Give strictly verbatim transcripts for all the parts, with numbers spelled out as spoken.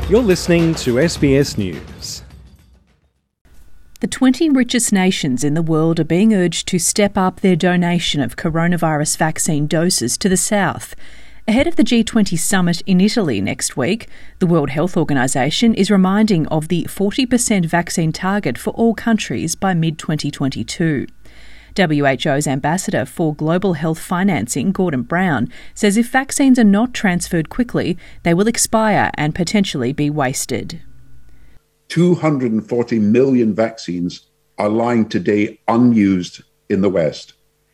You're listening to S B S News. The twenty richest nations in the world are being urged to step up their donation of coronavirus vaccine doses to the south. Ahead of the G twenty summit in Italy next week, the World Health Organization is reminding of the forty percent vaccine target for all countries by mid twenty twenty-two. W H O's Ambassador for Global Health Financing, Gordon Brown, says if vaccines are not transferred quickly, they will expire and potentially be wasted. two hundred forty million vaccines are lying today unused in the West.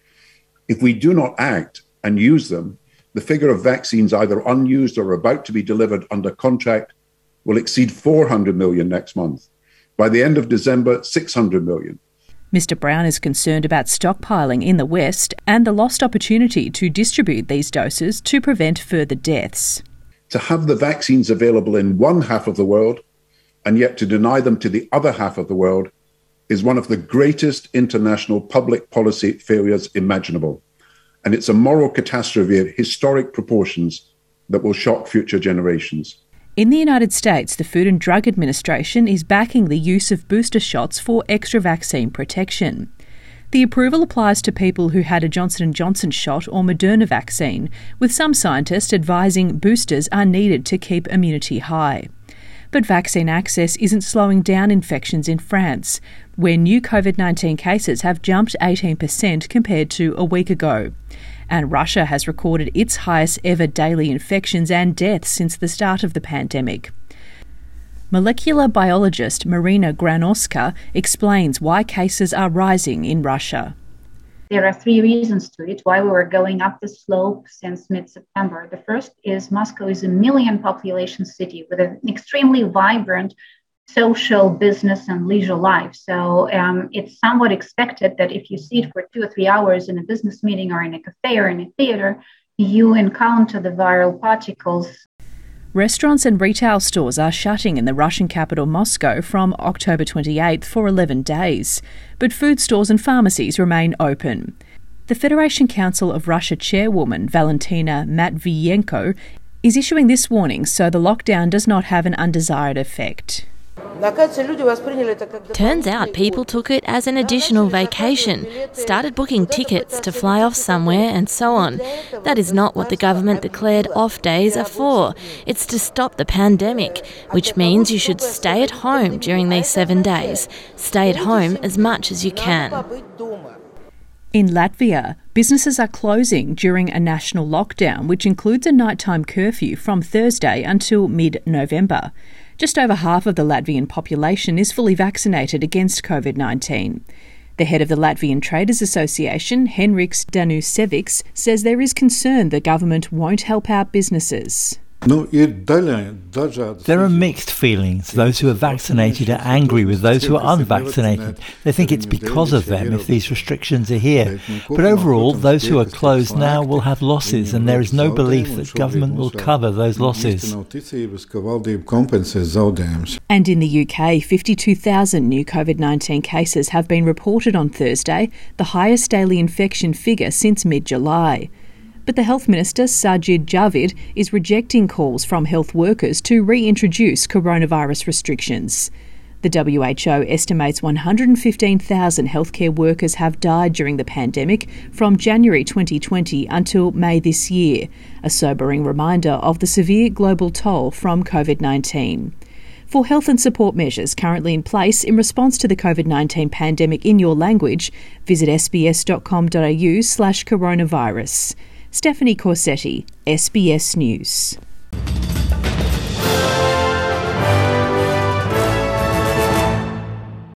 If we do not act and use them, the figure of vaccines either unused or about to be delivered under contract will exceed four hundred million next month. By the end of December, six hundred million. Mister Brown is concerned about stockpiling in the West and the lost opportunity to distribute these doses to prevent further deaths. To have the vaccines available in one half of the world and yet to deny them to the other half of the world is one of the greatest international public policy failures imaginable. And it's a moral catastrophe of historic proportions that will shock future generations. In the United States, the Food and Drug Administration is backing the use of booster shots for extra vaccine protection. The approval applies to people who had a Johnson and Johnson shot or Moderna vaccine, with some scientists advising boosters are needed to keep immunity high. But vaccine access isn't slowing down infections in France, where new COVID nineteen cases have jumped eighteen percent compared to a week ago. And Russia has recorded its highest ever daily infections and deaths since the start of the pandemic. Molecular biologist Marina Granovska explains why cases are rising in Russia. There are three reasons to it why we were going up the slope since mid-September. The first is Moscow is a million population city with an extremely vibrant social, business, and leisure life. So um, it's somewhat expected that if you sit for two or three hours in a business meeting or in a cafe or in a theater, you encounter the viral particles. Restaurants and retail stores are shutting in the Russian capital Moscow from October twenty-eighth for eleven days, but food stores and pharmacies remain open. The Federation Council of Russia chairwoman Valentina Matviyenko is issuing this warning so the lockdown does not have an undesired effect. Turns out people took it as an additional vacation, started booking tickets to fly off somewhere and so on. That is not what the government declared off days are for. It's to stop the pandemic, which means you should stay at home during these seven days. Stay at home as much as you can. In Latvia, businesses are closing during a national lockdown, which includes a nighttime curfew from Thursday until mid-November. Just over half of the Latvian population is fully vaccinated against COVID nineteen. The head of the Latvian Traders Association, Henriks Danusevics, says there is concern the government won't help out businesses. There are mixed feelings. Those who are vaccinated are angry with those who are unvaccinated. They think it's because of them if these restrictions are here. But overall, those who are closed now will have losses, and there is no belief that government will cover those losses. And in the U K, fifty-two thousand new COVID nineteen cases have been reported on Thursday, the highest daily infection figure since mid-July. But the Health Minister, Sajid Javid, is rejecting calls from health workers to reintroduce coronavirus restrictions. The W H O estimates one hundred fifteen thousand healthcare workers have died during the pandemic from January twenty twenty until May this year, a sobering reminder of the severe global toll from COVID nineteen. For health and support measures currently in place in response to the COVID nineteen pandemic in your language, visit sbs.com.au slash coronavirus. Stephanie Corsetti, S B S News.